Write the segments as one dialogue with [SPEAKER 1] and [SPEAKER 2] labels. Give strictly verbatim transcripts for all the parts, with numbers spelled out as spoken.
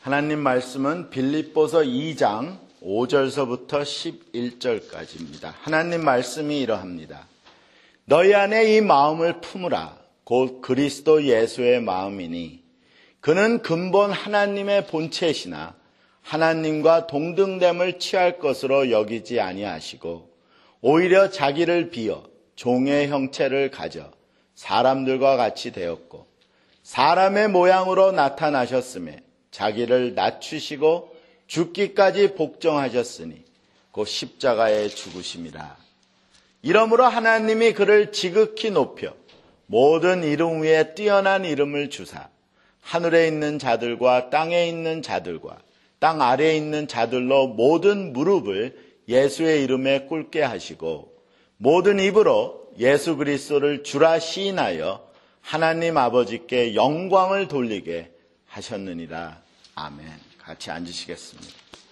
[SPEAKER 1] 하나님 말씀은 빌립보서 이 장 오 절서부터 십일 절까지입니다. 하나님 말씀이 이러합니다. 너희 안에 이 마음을 품으라. 곧 그리스도 예수의 마음이니 그는 근본 하나님의 본체시나 하나님과 동등됨을 취할 것으로 여기지 아니하시고 오히려 자기를 비어 종의 형체를 가져 사람들과 같이 되었고 사람의 모양으로 나타나셨으며 자기를 낮추시고 죽기까지 복종하셨으니 곧 십자가에 죽으심이라. 이러므로 하나님이 그를 지극히 높여 모든 이름 위에 뛰어난 이름을 주사 하늘에 있는 자들과 땅에 있는 자들과 땅 아래에 있는 자들로 모든 무릎을 예수의 이름에 꿇게 하시고 모든 입으로 예수 그리스도를 주라 시인하여 하나님 아버지께 영광을 돌리게 하셨느니라. 아멘. 같이 앉으시겠습니다.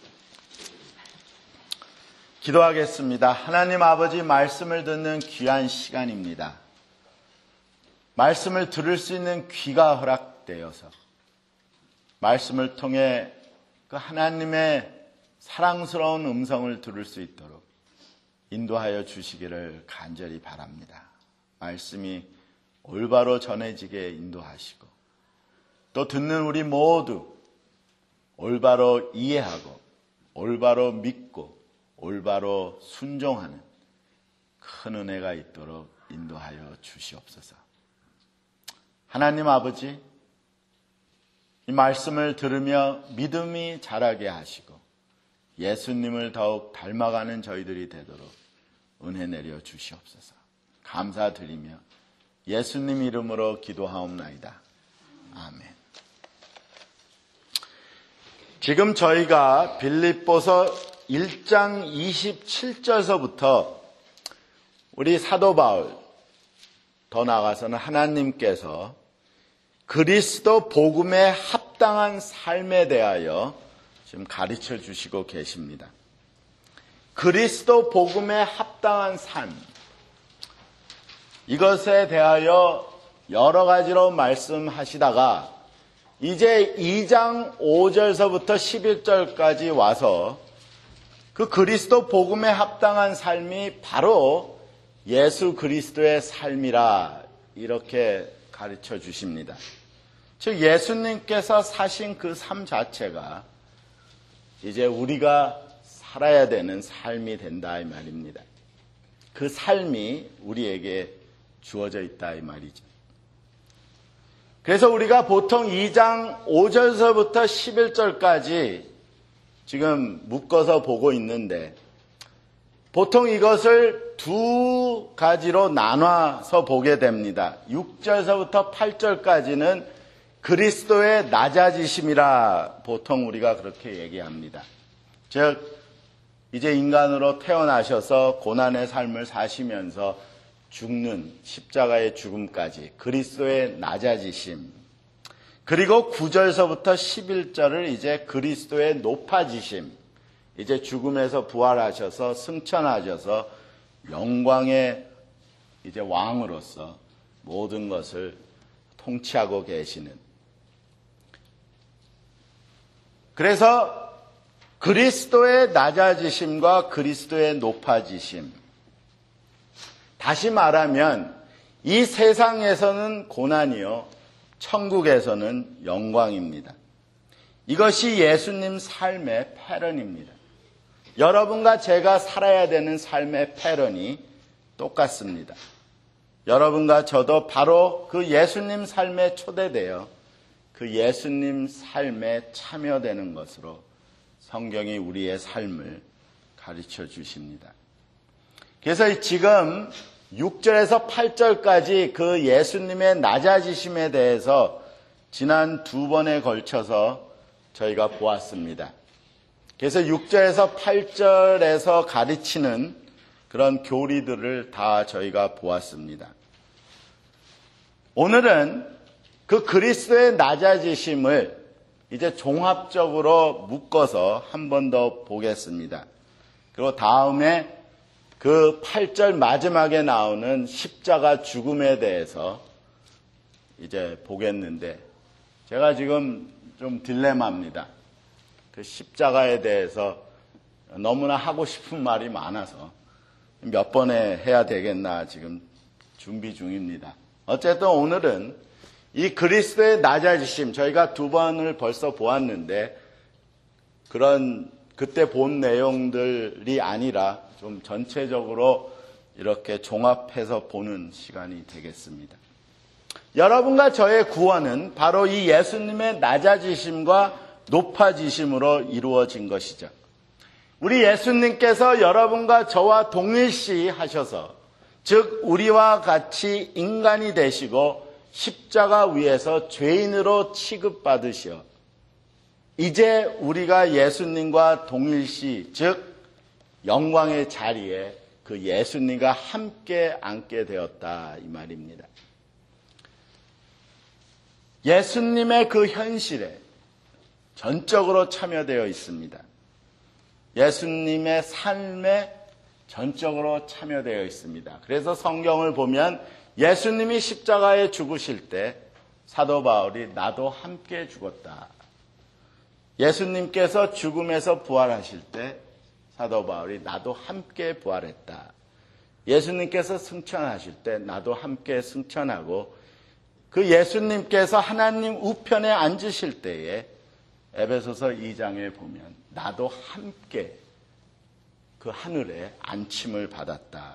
[SPEAKER 1] 기도하겠습니다. 하나님 아버지, 말씀을 듣는 귀한 시간입니다. 말씀을 들을 수 있는 귀가 허락되어서 말씀을 통해 그 하나님의 사랑스러운 음성을 들을 수 있도록 인도하여 주시기를 간절히 바랍니다. 말씀이 올바로 전해지게 인도하시고 또 듣는 우리 모두 올바로 이해하고 올바로 믿고 올바로 순종하는 큰 은혜가 있도록 인도하여 주시옵소서. 하나님 아버지, 이 말씀을 들으며 믿음이 자라게 하시고 예수님을 더욱 닮아가는 저희들이 되도록 은혜 내려 주시옵소서. 감사드리며 예수님 이름으로 기도하옵나이다. 아멘. 지금 저희가 빌립보서 일 장 이십칠 절서부터 우리 사도 바울, 더 나아가서는 하나님께서 그리스도 복음에 합당한 삶에 대하여 지금 가르쳐 주시고 계십니다. 그리스도 복음에 합당한 삶, 이것에 대하여 여러 가지로 말씀하시다가 이제 이 장 오 절서부터 십일 절까지 와서 그 그리스도 복음에 합당한 삶이 바로 예수 그리스도의 삶이라 이렇게 가르쳐 주십니다. 즉 예수님께서 사신 그 삶 자체가 이제 우리가 살아야 되는 삶이 된다 이 말입니다. 그 삶이 우리에게 주어져 있다 이 말이죠. 그래서 우리가 보통 이 장 오 절서부터 십일 절까지 지금 묶어서 보고 있는데 보통 이것을 두 가지로 나눠서 보게 됩니다. 육 절서부터 팔 절까지는 그리스도의 낮아지심이라 보통 우리가 그렇게 얘기합니다. 즉 이제 인간으로 태어나셔서 고난의 삶을 사시면서 죽는 십자가의 죽음까지 그리스도의 낮아지심, 그리고 구 절서부터 십일 절을 이제 그리스도의 높아지심, 이제 죽음에서 부활하셔서 승천하셔서 영광의 이제 왕으로서 모든 것을 통치하고 계시는, 그래서 그리스도의 낮아지심과 그리스도의 높아지심, 다시 말하면 이 세상에서는 고난이요 천국에서는 영광입니다. 이것이 예수님 삶의 패런입니다. 여러분과 제가 살아야 되는 삶의 패런이 똑같습니다. 여러분과 저도 바로 그 예수님 삶에 초대되어 그 예수님 삶에 참여되는 것으로 성경이 우리의 삶을 가르쳐 주십니다. 그래서 지금 육 절에서 팔 절까지 그 예수님의 낮아지심에 대해서 지난 두 번에 걸쳐서 저희가 보았습니다. 그래서 육 절에서 팔 절에서 가르치는 그런 교리들을 다 저희가 보았습니다. 오늘은 그 그리스도의 낮아지심을 이제 종합적으로 묶어서 한 번 더 보겠습니다. 그리고 다음에 그 팔 절 마지막에 나오는 십자가 죽음에 대해서 이제 보겠는데, 제가 지금 좀 딜레마입니다. 그 십자가에 대해서 너무나 하고 싶은 말이 많아서 몇 번에 해야 되겠나 지금 준비 중입니다. 어쨌든 오늘은 이 그리스도의 낮아지심, 저희가 두 번을 벌써 보았는데 그런 그때 본 내용들이 아니라 좀 전체적으로 이렇게 종합해서 보는 시간이 되겠습니다. 여러분과 저의 구원은 바로 이 예수님의 낮아지심과 높아지심으로 이루어진 것이죠. 우리 예수님께서 여러분과 저와 동일시 하셔서, 즉 우리와 같이 인간이 되시고 십자가 위에서 죄인으로 취급받으시어 이제 우리가 예수님과 동일시, 즉 영광의 자리에 그 예수님과 함께 앉게 되었다 이 말입니다. 예수님의 그 현실에 전적으로 참여되어 있습니다. 예수님의 삶에 전적으로 참여되어 있습니다. 그래서 성경을 보면 예수님이 십자가에 죽으실 때 사도 바울이 나도 함께 죽었다. 예수님께서 죽음에서 부활하실 때 사도 바울이 나도 함께 부활했다. 예수님께서 승천하실 때 나도 함께 승천하고, 그 예수님께서 하나님 우편에 앉으실 때에 에베소서 이 장에 보면 나도 함께 그 하늘에 안침을 받았다.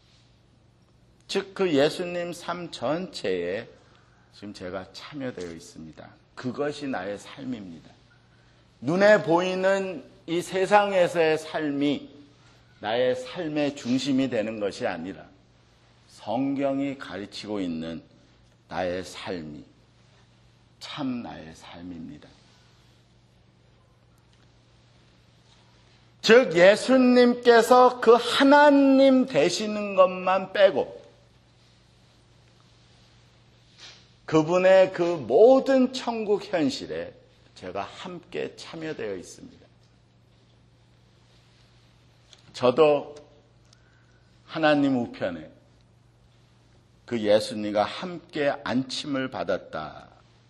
[SPEAKER 1] 즉 그 예수님 삶 전체에 지금 제가 참여되어 있습니다. 그것이 나의 삶입니다. 눈에 보이는 이 세상에서의 삶이 나의 삶의 중심이 되는 것이 아니라 성경이 가르치고 있는 나의 삶이 참 나의 삶입니다. 즉 예수님께서 그 하나님 되시는 것만 빼고 그분의 그 모든 천국 현실에 제가 함께 참여되어 있습니다. 저도 하나님 우편에 그 예수님과 함께 안침을 받았다.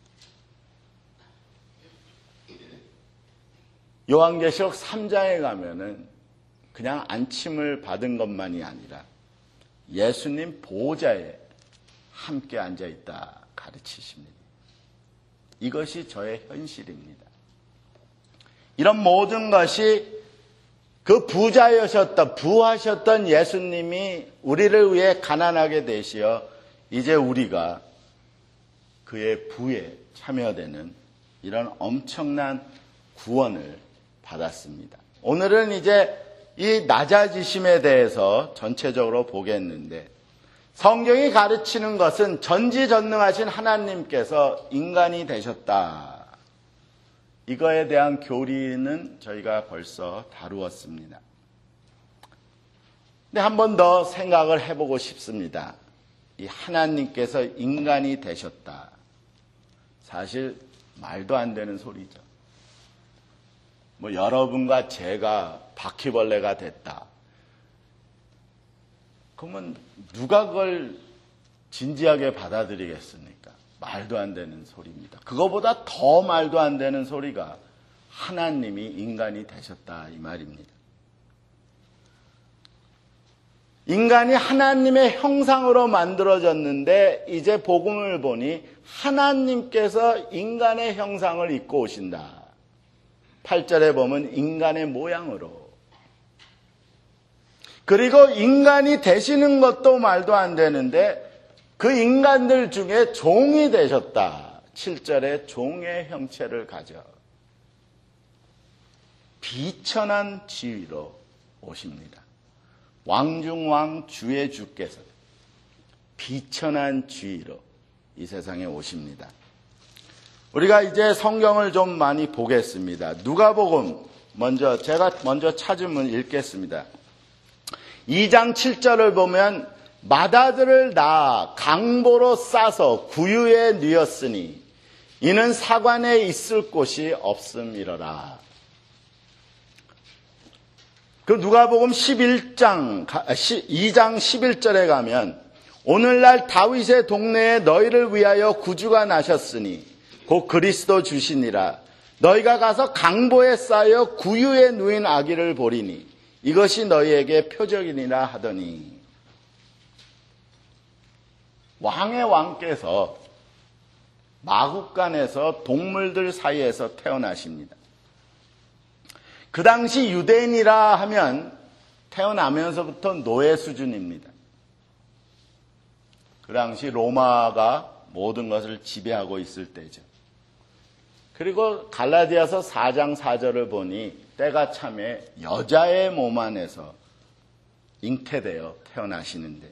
[SPEAKER 1] 요한계시록 삼 장에 가면은 그냥 안침을 받은 것만이 아니라 예수님 보좌에 함께 앉아있다 가르치십니다. 이것이 저의 현실입니다. 이런 모든 것이 그 부자여셨던, 부하셨던 예수님이 우리를 위해 가난하게 되시어 이제 우리가 그의 부에 참여되는 이런 엄청난 구원을 받았습니다. 오늘은 이제 이 낮아지심에 대해서 전체적으로 보겠는데, 성경이 가르치는 것은 전지전능하신 하나님께서 인간이 되셨다. 이거에 대한 교리는 저희가 벌써 다루었습니다. 근데 한 번 더 생각을 해보고 싶습니다. 이 하나님께서 인간이 되셨다. 사실 말도 안 되는 소리죠. 뭐 여러분과 제가 바퀴벌레가 됐다. 그러면 누가 그걸 진지하게 받아들이겠습니까? 말도 안 되는 소리입니다. 그거보다 더 말도 안 되는 소리가 하나님이 인간이 되셨다 이 말입니다. 인간이 하나님의 형상으로 만들어졌는데 이제 복음을 보니 하나님께서 인간의 형상을 입고 오신다. 팔 절에 보면 인간의 모양으로. 그리고 인간이 되시는 것도 말도 안 되는데 그 인간들 중에 종이 되셨다. 칠 절에 종의 형체를 가져 비천한 지위로 오십니다. 왕중왕 주의 주께서 비천한 지위로 이 세상에 오십니다. 우리가 이제 성경을 좀 많이 보겠습니다. 누가복음 먼저 제가 먼저 찾으면 읽겠습니다. 이 장 칠 절을 보면 맏아들을 낳아 강보로 싸서 구유에 뉘었으니 이는 사관에 있을 곳이 없음이러라. 그 누가복음 십일 장 이 장 십일 절에 가면 오늘날 다윗의 동네에 너희를 위하여 구주가 나셨으니 곧 그리스도 주시니라. 너희가 가서 강보에 쌓여 구유에 누인 아기를 보리니 이것이 너희에게 표적이니라 하더니 왕의 왕께서 마국간에서 동물들 사이에서 태어나십니다. 그 당시 유대인이라 하면 태어나면서부터 노예 수준입니다. 그 당시 로마가 모든 것을 지배하고 있을 때죠. 그리고 갈라디아서 사 장 사 절을 보니 때가 참에 여자의 몸 안에서 잉태되어 태어나시는데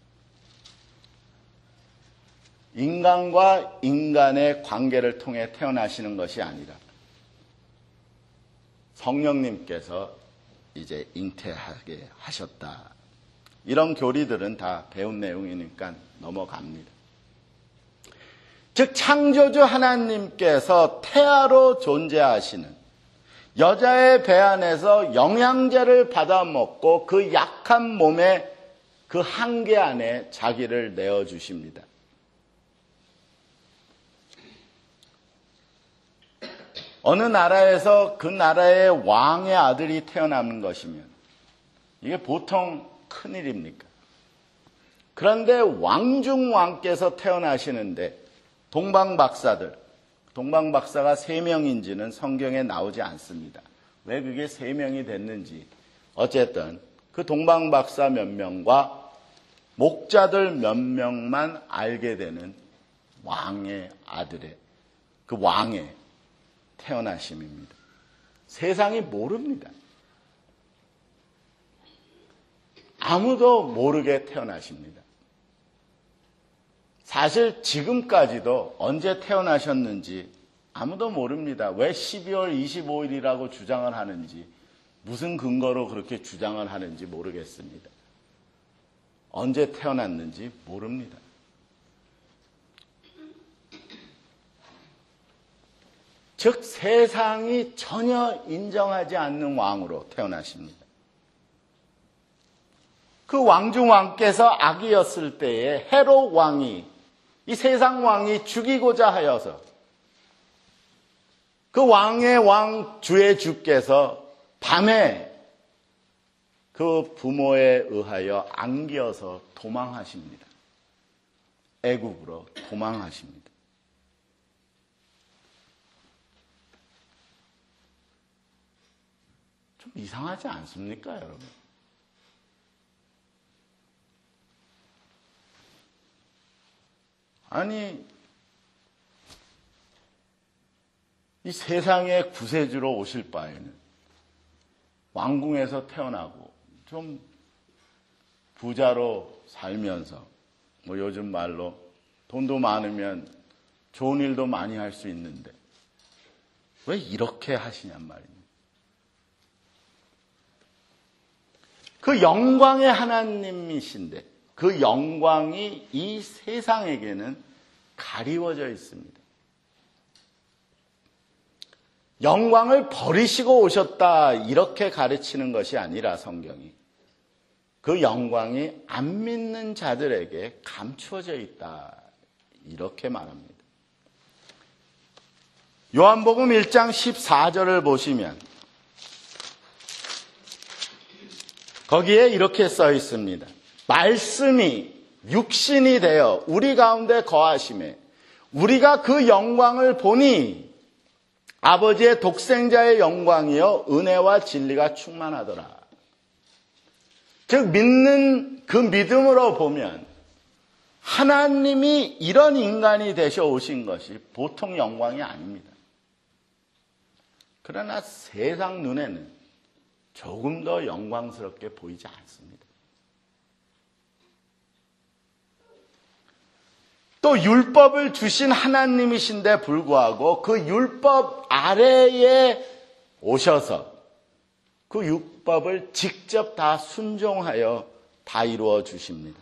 [SPEAKER 1] 인간과 인간의 관계를 통해 태어나시는 것이 아니라 성령님께서 이제 잉태하게 하셨다. 이런 교리들은 다 배운 내용이니까 넘어갑니다. 즉 창조주 하나님께서 태아로 존재하시는 여자의 배 안에서 영양제를 받아먹고 그 약한 몸의 그 한계 안에 자기를 내어주십니다. 어느 나라에서 그 나라의 왕의 아들이 태어나는 것이면 이게 보통 큰일입니까? 그런데 왕중왕께서 태어나시는데 동방박사들, 동방박사가 세 명인지는 성경에 나오지 않습니다. 왜 그게 세 명이 됐는지. 어쨌든 그 동방박사 몇 명과 목자들 몇 명만 알게 되는 왕의 아들의, 그 왕의 태어나심입니다. 세상이 모릅니다. 아무도 모르게 태어나십니다. 사실 지금까지도 언제 태어나셨는지 아무도 모릅니다. 왜 십이월 이십오일이라고 주장을 하는지, 무슨 근거로 그렇게 주장을 하는지 모르겠습니다. 언제 태어났는지 모릅니다. 즉 세상이 전혀 인정하지 않는 왕으로 태어나십니다. 그 왕중왕께서 아기였을 때에 헤롯 왕이, 이 세상 왕이 죽이고자 하여서 그 왕의 왕 주의 주께서 밤에 그 부모에 의하여 안기어서 도망하십니다. 애국으로 도망하십니다. 좀 이상하지 않습니까, 여러분? 아니, 이 세상의 구세주로 오실 바에는 왕궁에서 태어나고 좀 부자로 살면서, 뭐 요즘 말로 돈도 많으면 좋은 일도 많이 할 수 있는데 왜 이렇게 하시냔 말입니다. 그 영광의 하나님이신데 그 영광이 이 세상에게는 가리워져 있습니다. 영광을 버리시고 오셨다 이렇게 가르치는 것이 아니라 성경이 그 영광이 안 믿는 자들에게 감추어져 있다 이렇게 말합니다. 요한복음 일 장 십사 절을 보시면 거기에 이렇게 써 있습니다. 말씀이 육신이 되어 우리 가운데 거하심에 우리가 그 영광을 보니 아버지의 독생자의 영광이요 은혜와 진리가 충만하더라. 즉 믿는 그 믿음으로 보면 하나님이 이런 인간이 되셔 오신 것이 보통 영광이 아닙니다. 그러나 세상 눈에는 조금 더 영광스럽게 보이지 않습니다. 또 율법을 주신 하나님이신데 불구하고 그 율법 아래에 오셔서 그 율법을 직접 다 순종하여 다 이루어 주십니다.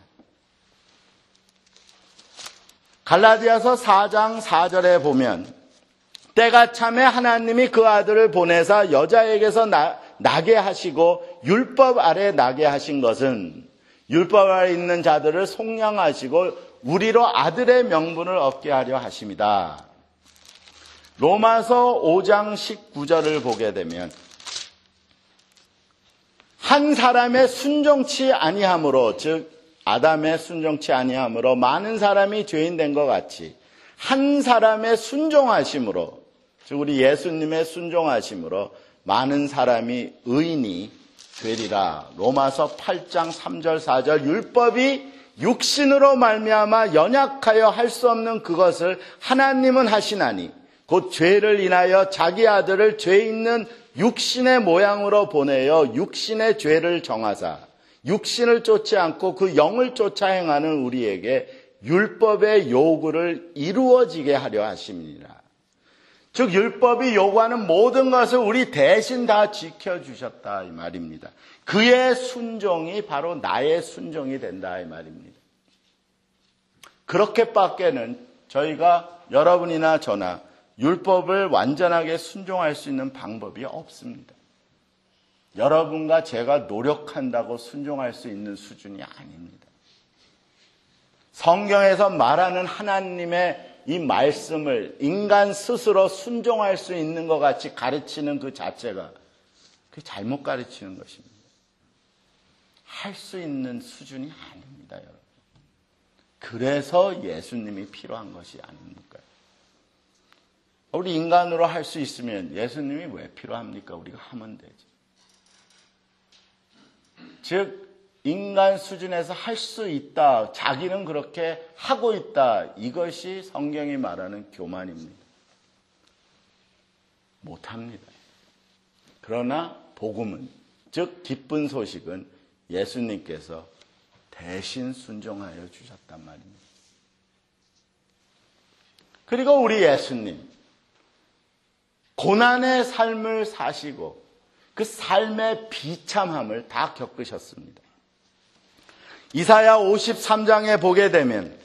[SPEAKER 1] 갈라디아서 사 장 사 절에 보면 때가 참에 하나님이 그 아들을 보내사 여자에게서 나, 나게 하시고 율법 아래 나게 하신 것은 율법 아래 있는 자들을 속량하시고 우리로 아들의 명분을 얻게 하려 하심이다. 로마서 오 장 십구 절을 보게 되면 한 사람의 순종치 아니함으로, 즉 아담의 순종치 아니함으로 많은 사람이 죄인 된 것 같이 한 사람의 순종하심으로, 즉 우리 예수님의 순종하심으로 많은 사람이 의인이 되리라. 로마서 팔 장 삼 절 사 절. 율법이 육신으로 말미암아 연약하여 할 수 없는 그것을 하나님은 하시나니 곧 죄를 인하여 자기 아들을 죄 있는 육신의 모양으로 보내어 육신의 죄를 정하사 육신을 쫓지 않고 그 영을 쫓아 행하는 우리에게 율법의 요구를 이루어지게 하려 하심이니라. 즉 율법이 요구하는 모든 것을 우리 대신 다 지켜주셨다 이 말입니다. 그의 순종이 바로 나의 순종이 된다 이 말입니다. 그렇게밖에는 저희가 여러분이나 저나 율법을 완전하게 순종할 수 있는 방법이 없습니다. 여러분과 제가 노력한다고 순종할 수 있는 수준이 아닙니다. 성경에서 말하는 하나님의 이 말씀을 인간 스스로 순종할 수 있는 것 같이 가르치는 그 자체가 그게 잘못 가르치는 것입니다. 할 수 있는 수준이 아닙니다, 여러분. 그래서 예수님이 필요한 것이 아닙니까? 우리 인간으로 할 수 있으면 예수님이 왜 필요합니까? 우리가 하면 되지. 즉 인간 수준에서 할 수 있다, 자기는 그렇게 하고 있다, 이것이 성경이 말하는 교만입니다. 못합니다. 그러나 복음은, 즉 기쁜 소식은 예수님께서 대신 순종하여 주셨단 말입니다. 그리고 우리 예수님 고난의 삶을 사시고 그 삶의 비참함을 다 겪으셨습니다. 이사야 오십삼 장에 보게 되면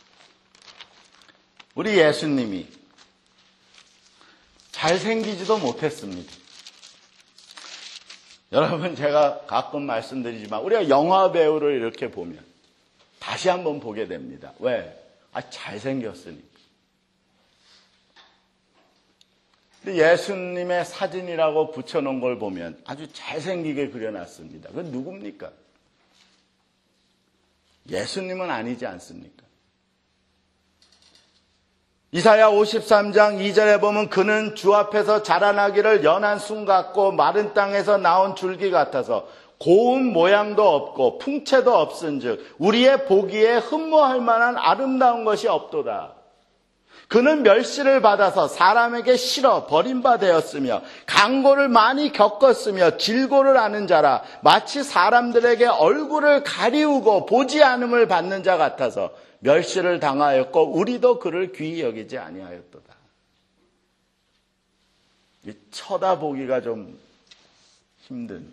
[SPEAKER 1] 우리 예수님이 잘생기지도 못했습니다. 여러분, 제가 가끔 말씀드리지만 우리가 영화 배우를 이렇게 보면 다시 한번 보게 됩니다. 왜? 아, 잘생겼으니까. 근데 예수님의 사진이라고 붙여놓은 걸 보면 아주 잘생기게 그려놨습니다. 그건 누굽니까? 예수님은 아니지 않습니까? 이사야 오십삼 장 이 절에 보면 그는 주 앞에서 자라나기를 연한 순 같고 마른 땅에서 나온 줄기 같아서 고운 모양도 없고 풍채도 없은즉 우리의 보기에 흠모할 만한 아름다운 것이 없도다. 그는 멸시를 받아서 사람에게 실어 버림바 되었으며 강고를 많이 겪었으며 질고를 아는 자라 마치 사람들에게 얼굴을 가리우고 보지 않음을 받는 자 같아서 멸시를 당하였고 우리도 그를 귀히 여기지 아니하였도다. 쳐다보기가 좀 힘든,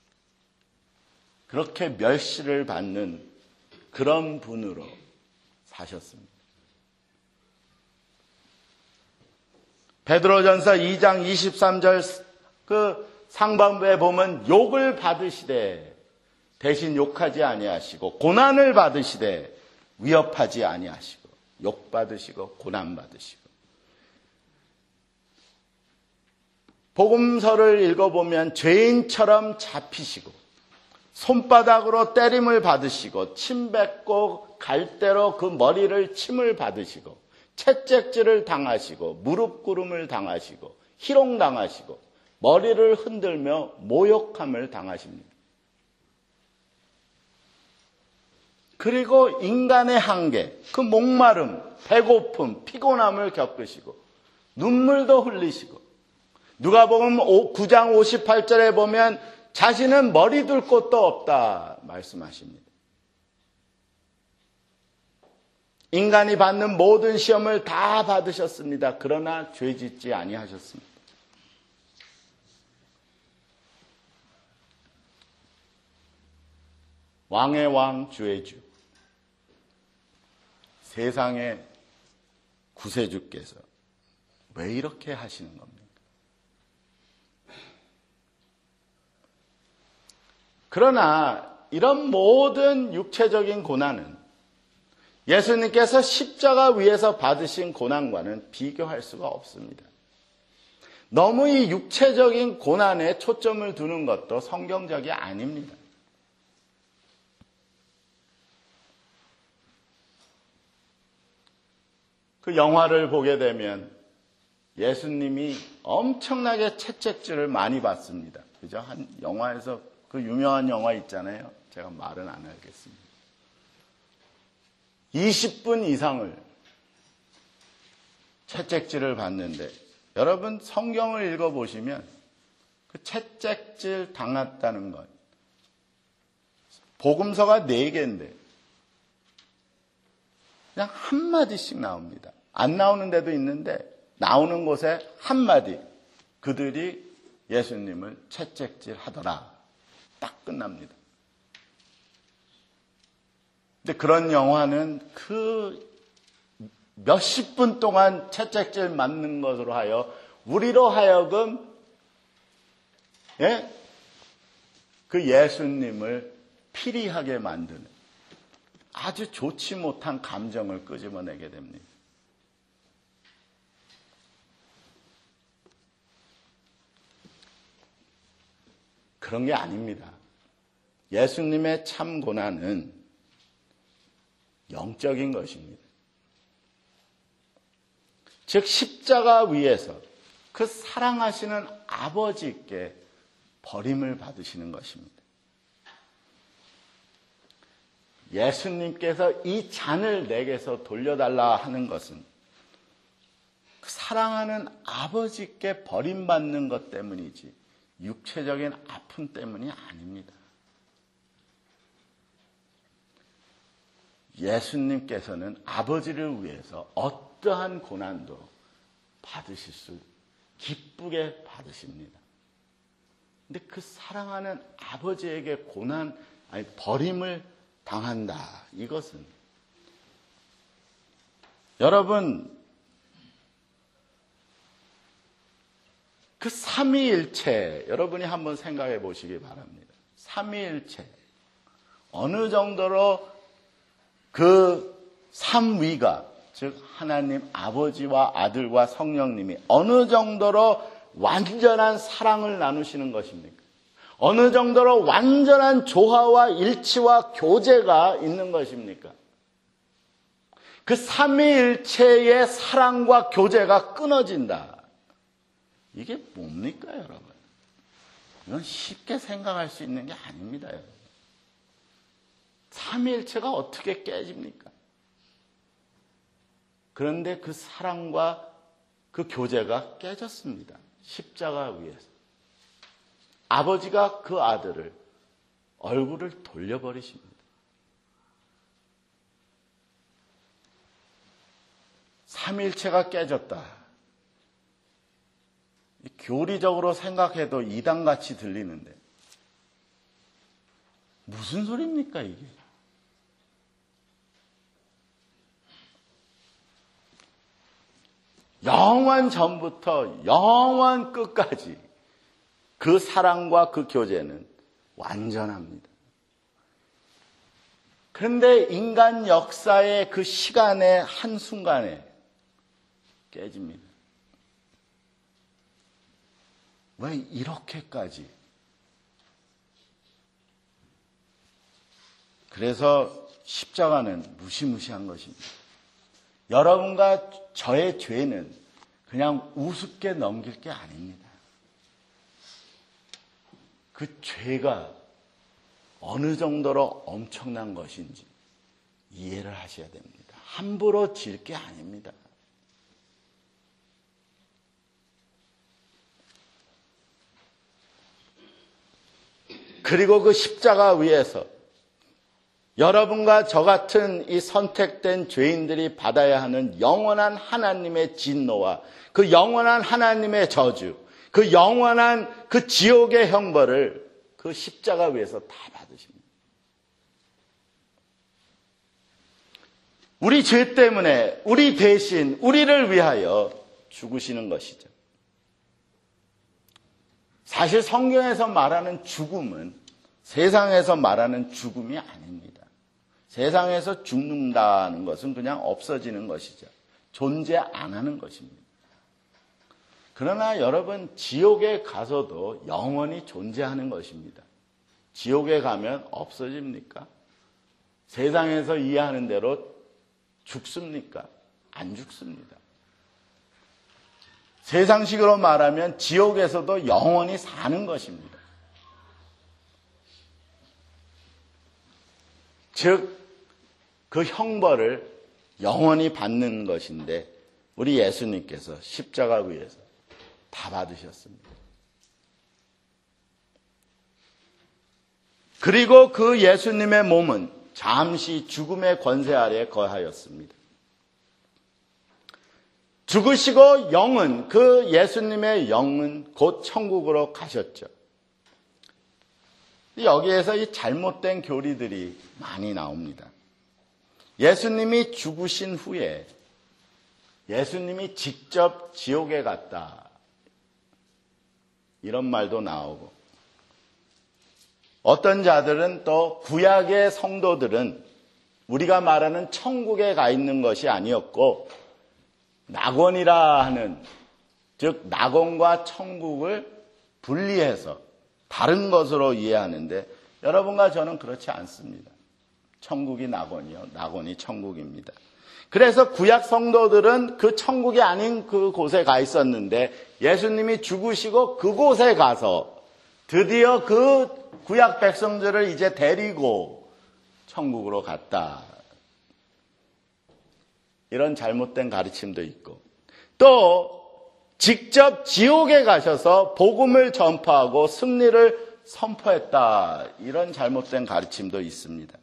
[SPEAKER 1] 그렇게 멸시를 받는 그런 분으로 사셨습니다. 베드로전서 이 장 이십삼 절 그 상반부에 보면 욕을 받으시되 대신 욕하지 아니하시고 고난을 받으시되 위협하지 아니하시고 욕 받으시고 고난 받으시고. 복음서를 읽어보면 죄인처럼 잡히시고 손바닥으로 때림을 받으시고 침 뱉고 갈대로 그 머리를 침을 받으시고 채찍질을 당하시고 무릎 꿇음을 당하시고 희롱당하시고 머리를 흔들며 모욕함을 당하십니다. 그리고 인간의 한계, 그 목마름, 배고픔, 피곤함을 겪으시고 눈물도 흘리시고 누가복음 구 장 오십팔 절에 보면 자신은 머리 둘 곳도 없다 말씀하십니다. 인간이 받는 모든 시험을 다 받으셨습니다. 그러나 죄짓지 아니하셨습니다. 왕의 왕, 주의 주, 세상의 구세주께서 왜 이렇게 하시는 겁니까? 그러나 이런 모든 육체적인 고난은 예수님께서 십자가 위에서 받으신 고난과는 비교할 수가 없습니다. 너무 이 육체적인 고난에 초점을 두는 것도 성경적이 아닙니다. 그 영화를 보게 되면 예수님이 엄청나게 채찍질을 많이 받습니다. 그죠? 한 영화에서 그 유명한 영화 있잖아요. 제가 말은 안 하겠습니다. 이십 분 이상을 채찍질을 받는데 여러분 성경을 읽어보시면 그 채찍질 당했다는 것 복음서가 네 개인데 그냥 한마디씩 나옵니다. 안 나오는 데도 있는데 나오는 곳에 한마디 그들이 예수님을 채찍질 하더라. 딱 끝납니다. 근데 그런 영화는 그 몇십 분 동안 채찍질 맞는 것으로 하여 우리로 하여금 예? 그 예수님을 피리하게 만드는 아주 좋지 못한 감정을 끄집어내게 됩니다. 그런 게 아닙니다. 예수님의 참 고난은 영적인 것입니다. 즉 십자가 위에서 그 사랑하시는 아버지께 버림을 받으시는 것입니다. 예수님께서 이 잔을 내게서 돌려달라 하는 것은 그 사랑하는 아버지께 버림받는 것 때문이지 육체적인 아픔 때문이 아닙니다. 예수님께서는 아버지를 위해서 어떠한 고난도 받으실 수 기쁘게 받으십니다. 근데 그 사랑하는 아버지에게 고난, 아니 버림을 당한다. 이것은 여러분 그 삼위일체 여러분이 한번 생각해 보시기 바랍니다. 삼위일체 어느 정도로 그 삼위가 즉 하나님 아버지와 아들과 성령님이 어느 정도로 완전한 사랑을 나누시는 것입니까? 어느 정도로 완전한 조화와 일치와 교제가 있는 것입니까? 그 삼위일체의 사랑과 교제가 끊어진다. 이게 뭡니까, 여러분? 이건 쉽게 생각할 수 있는 게 아닙니다, 여러분. 삼위일체가 어떻게 깨집니까? 그런데 그 사랑과 그 교제가 깨졌습니다. 십자가 위에서. 아버지가 그 아들을 얼굴을 돌려버리십니다. 삼위일체가 깨졌다. 교리적으로 생각해도 이단같이 들리는데 무슨 소리입니까 이게? 영원 전부터 영원 끝까지 그 사랑과 그 교제는 완전합니다. 그런데 인간 역사의 그 시간의 한순간에 깨집니다. 왜 이렇게까지? 그래서 십자가는 무시무시한 것입니다. 여러분과 저의 죄는 그냥 우습게 넘길 게 아닙니다. 그 죄가 어느 정도로 엄청난 것인지 이해를 하셔야 됩니다. 함부로 질 게 아닙니다. 그리고 그 십자가 위에서 여러분과 저 같은 이 선택된 죄인들이 받아야 하는 영원한 하나님의 진노와 그 영원한 하나님의 저주, 그 영원한 그 지옥의 형벌을 그 십자가 위에서 다 받으십니다. 우리 죄 때문에 우리 대신 우리를 위하여 죽으시는 것이죠. 사실 성경에서 말하는 죽음은 세상에서 말하는 죽음이 아닙니다. 세상에서 죽는다는 것은 그냥 없어지는 것이죠. 존재 안 하는 것입니다. 그러나 여러분, 지옥에 가서도 영원히 존재하는 것입니다. 지옥에 가면 없어집니까? 세상에서 이해하는 대로 죽습니까? 안 죽습니다. 세상식으로 말하면 지옥에서도 영원히 사는 것입니다. 즉, 그 형벌을 영원히 받는 것인데 우리 예수님께서 십자가 위에서 다 받으셨습니다. 그리고 그 예수님의 몸은 잠시 죽음의 권세 아래 거하였습니다. 죽으시고 영은, 그 예수님의 영은 곧 천국으로 가셨죠. 여기에서 이 잘못된 교리들이 많이 나옵니다. 예수님이 죽으신 후에 예수님이 직접 지옥에 갔다, 이런 말도 나오고, 어떤 자들은 또 구약의 성도들은 우리가 말하는 천국에 가 있는 것이 아니었고 낙원이라 하는, 즉 낙원과 천국을 분리해서 다른 것으로 이해하는데, 여러분과 저는 그렇지 않습니다. 천국이 낙원이요, 낙원이 천국입니다. 그래서 구약 성도들은 그 천국이 아닌 그곳에 가 있었는데 예수님이 죽으시고 그곳에 가서 드디어 그 구약 백성들을 이제 데리고 천국으로 갔다, 이런 잘못된 가르침도 있고, 또 직접 지옥에 가셔서 복음을 전파하고 승리를 선포했다, 이런 잘못된 가르침도 있습니다.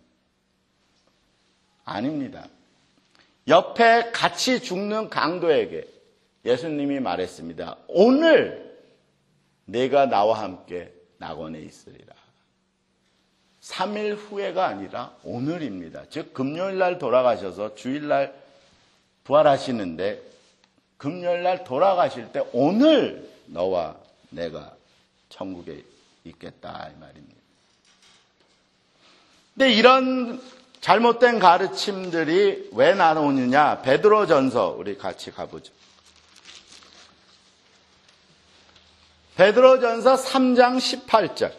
[SPEAKER 1] 아닙니다. 옆에 같이 죽는 강도에게 예수님이 말했습니다. 오늘 내가 나와 함께 낙원에 있으리라. 삼 일 후에가 아니라 오늘입니다. 즉 금요일날 돌아가셔서 주일날 부활하시는데 금요일날 돌아가실 때 오늘 너와 내가 천국에 있겠다, 이 말입니다. 근데 이런 잘못된 가르침들이 왜 나오느냐? 베드로전서 우리 같이 가보죠. 베드로전서 삼 장 십팔 절.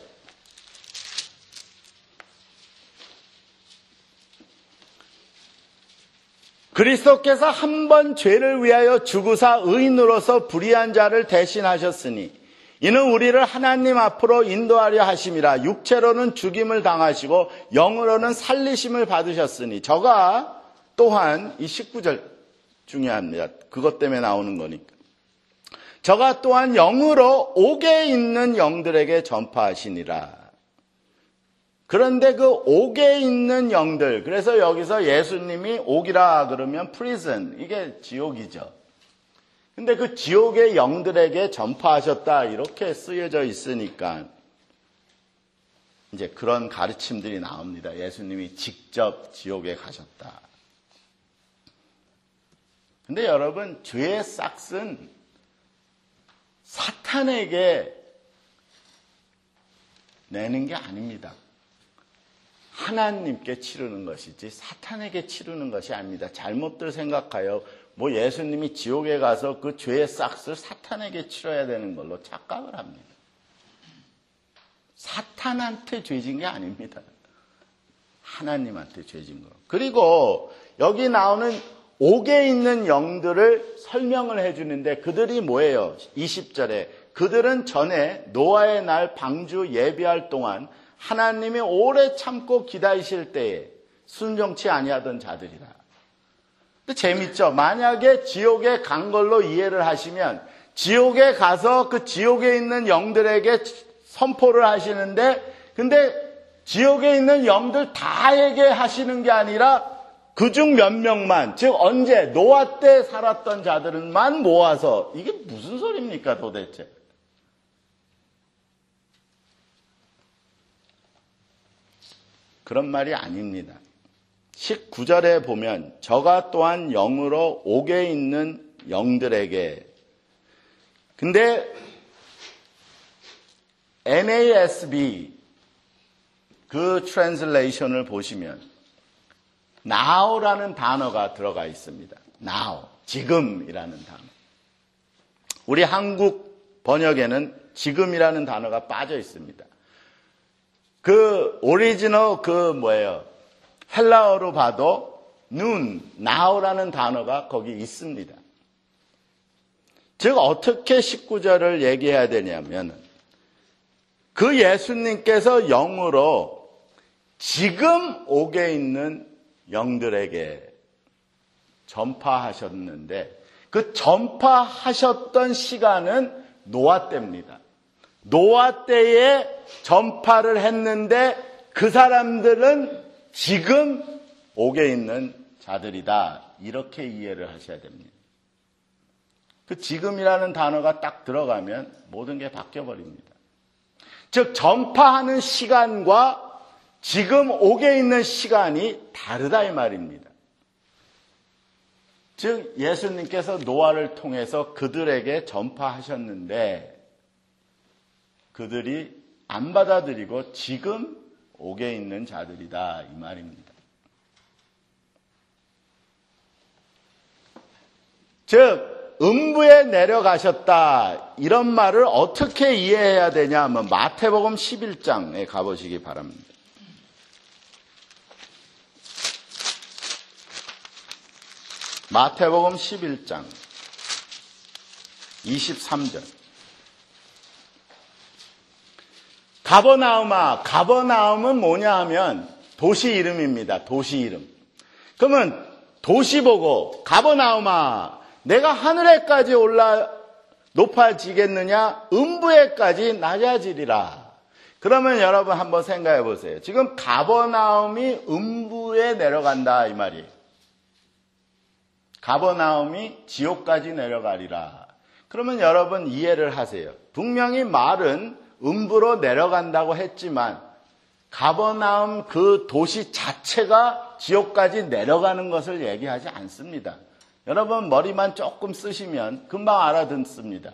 [SPEAKER 1] 그리스도께서 한 번 죄를 위하여 죽으사 의인으로서 불의한 자를 대신하셨으니 이는 우리를 하나님 앞으로 인도하려 하심이라. 육체로는 죽임을 당하시고 영으로는 살리심을 받으셨으니. 저가 또한, 이 십구 절 중요합니다. 그것 때문에 나오는 거니까. 저가 또한 영으로 옥에 있는 영들에게 전파하시니라. 그런데 그 옥에 있는 영들, 그래서 여기서 예수님이 옥이라 그러면 prison, 이게 지옥이죠. 근데 그 지옥의 영들에게 전파하셨다, 이렇게 쓰여져 있으니까 이제 그런 가르침들이 나옵니다. 예수님이 직접 지옥에 가셨다. 근데 여러분, 죄의 싹은 사탄에게 내는 게 아닙니다. 하나님께 치르는 것이지 사탄에게 치르는 것이 아닙니다. 잘못들 생각하여 뭐 예수님이 지옥에 가서 그 죄의 싹을 사탄에게 치러야 되는 걸로 착각을 합니다. 사탄한테 죄진 게 아닙니다. 하나님한테 죄진 거. 그리고 여기 나오는 옥에 있는 영들을 설명을 해주는데 그들이 뭐예요? 이십 절에 그들은 전에 노아의 날 방주 예비할 동안 하나님이 오래 참고 기다리실 때에 순종치 아니하던 자들이라. 근데 재밌죠? 만약에 지옥에 간 걸로 이해를 하시면 지옥에 가서 그 지옥에 있는 영들에게 선포를 하시는데, 근데 지옥에 있는 영들 다에게 하시는 게 아니라 그중 몇 명만, 즉 언제 노아 때 살았던 자들만 모아서, 이게 무슨 소리입니까 도대체? 그런 말이 아닙니다. 십구 절에 보면 저가 또한 영으로 옥에 있는 영들에게, 근데 엔 에이 에스 비 그 트랜슬레이션을 보시면 now라는 단어가 들어가 있습니다. now, 지금이라는 단어. 우리 한국 번역에는 지금이라는 단어가 빠져 있습니다. 그 오리지널 그 뭐예요? 헬라어로 봐도 눈, now라는 단어가 거기 있습니다. 즉 어떻게 십구 절을 얘기해야 되냐면 그 예수님께서 영으로 지금 옥에 있는 영들에게 전파하셨는데 그 전파하셨던 시간은 노아 때입니다. 노아 때에 전파를 했는데 그 사람들은 지금 옥에 있는 자들이다. 이렇게 이해를 하셔야 됩니다. 그 지금이라는 단어가 딱 들어가면 모든 게 바뀌어버립니다. 즉 전파하는 시간과 지금 옥에 있는 시간이 다르다 이 말입니다. 즉 예수님께서 노아를 통해서 그들에게 전파하셨는데 그들이 안 받아들이고 지금 옥에 있는 자들이다 이 말입니다. 즉 음부에 내려가셨다 이런 말을 어떻게 이해해야 되냐 하면 마태복음 십일 장에 가보시기 바랍니다. 마태복음 십일 장 이십삼 절. 가버나움아, 가버나움은 뭐냐 하면 도시 이름입니다. 도시 이름. 그러면 도시 보고 가버나움아 내가 하늘에까지 올라 높아지겠느냐? 음부에까지 낮아지리라. 그러면 여러분 한번 생각해 보세요. 지금 가버나움이 음부에 내려간다 이 말이에요. 가버나움이 지옥까지 내려가리라. 그러면 여러분 이해를 하세요. 분명히 말은 음부로 내려간다고 했지만 가버나움 그 도시 자체가 지옥까지 내려가는 것을 얘기하지 않습니다. 여러분 머리만 조금 쓰시면 금방 알아듣습니다.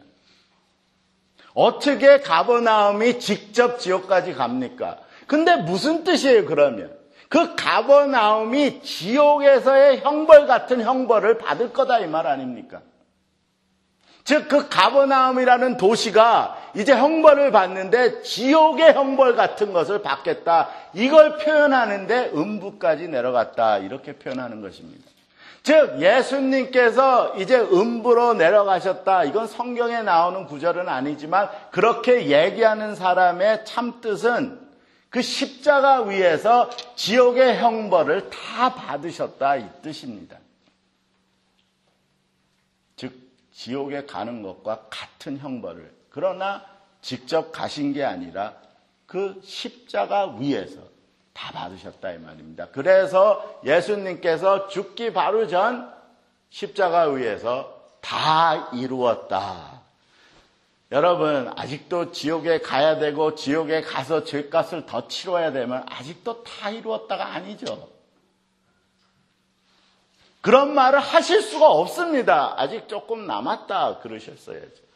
[SPEAKER 1] 어떻게 가버나움이 직접 지옥까지 갑니까? 근데 무슨 뜻이에요 그러면? 그 가버나움이 지옥에서의 형벌 같은 형벌을 받을 거다 이 말 아닙니까? 즉 그 가버나움이라는 도시가 이제 형벌을 받는데 지옥의 형벌 같은 것을 받겠다. 이걸 표현하는데 음부까지 내려갔다. 이렇게 표현하는 것입니다. 즉 예수님께서 이제 음부로 내려가셨다. 이건 성경에 나오는 구절은 아니지만 그렇게 얘기하는 사람의 참뜻은 그 십자가 위에서 지옥의 형벌을 다 받으셨다 이 뜻입니다. 즉 지옥에 가는 것과 같은 형벌을 그러나 직접 가신 게 아니라 그 십자가 위에서 다 받으셨다 이 말입니다. 그래서 예수님께서 죽기 바로 전 십자가 위에서 다 이루었다. 여러분 아직도 지옥에 가야 되고 지옥에 가서 죄값을 더 치러야 되면 아직도 다 이루었다가 아니죠. 그런 말을 하실 수가 없습니다. 아직 조금 남았다 그러셨어야죠.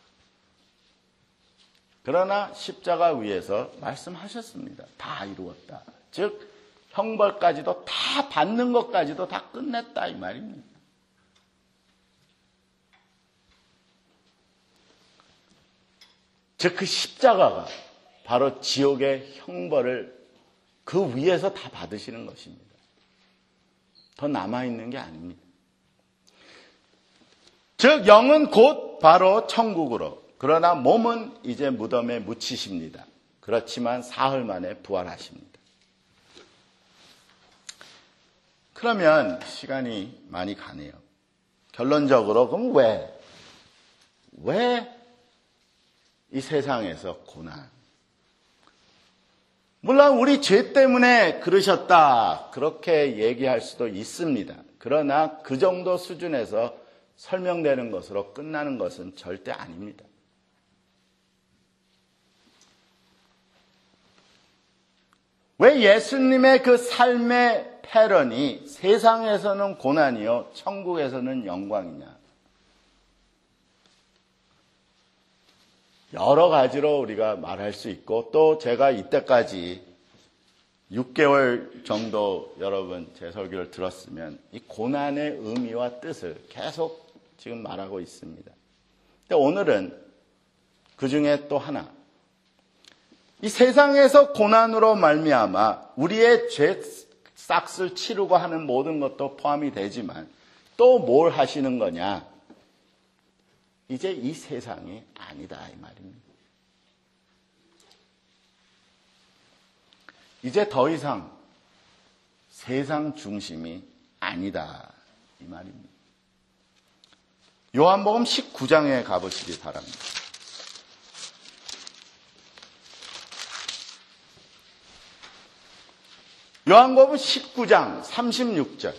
[SPEAKER 1] 그러나 십자가 위에서 말씀하셨습니다. 다 이루었다. 즉 형벌까지도 다 받는 것까지도 다 끝냈다 이 말입니다. 즉 그 십자가가 바로 지옥의 형벌을 그 위에서 다 받으시는 것입니다. 더 남아있는 게 아닙니다. 즉 영은 곧 바로 천국으로 그러나 몸은 이제 무덤에 묻히십니다. 그렇지만 사흘 만에 부활하십니다. 그러면 시간이 많이 가네요. 결론적으로 그럼 왜? 왜 이 세상에서 고난? 물론 우리 죄 때문에 그러셨다. 그렇게 얘기할 수도 있습니다. 그러나 그 정도 수준에서 설명되는 것으로 끝나는 것은 절대 아닙니다. 왜 예수님의 그 삶의 패런이 세상에서는 고난이요, 천국에서는 영광이냐? 여러 가지로 우리가 말할 수 있고 또 제가 이때까지 육 개월 정도 여러분 제 설교를 들었으면 이 고난의 의미와 뜻을 계속 지금 말하고 있습니다. 근데 오늘은 그 중에 또 하나, 이 세상에서 고난으로 말미암아 우리의 죄 싹을 치르고 하는 모든 것도 포함이 되지만 또 뭘 하시는 거냐? 이제 이 세상이 아니다 이 말입니다. 이제 더 이상 세상 중심이 아니다 이 말입니다. 요한복음 십구 장에 가보시기 바랍니다. 요한복음 십구 장 삼십육 절.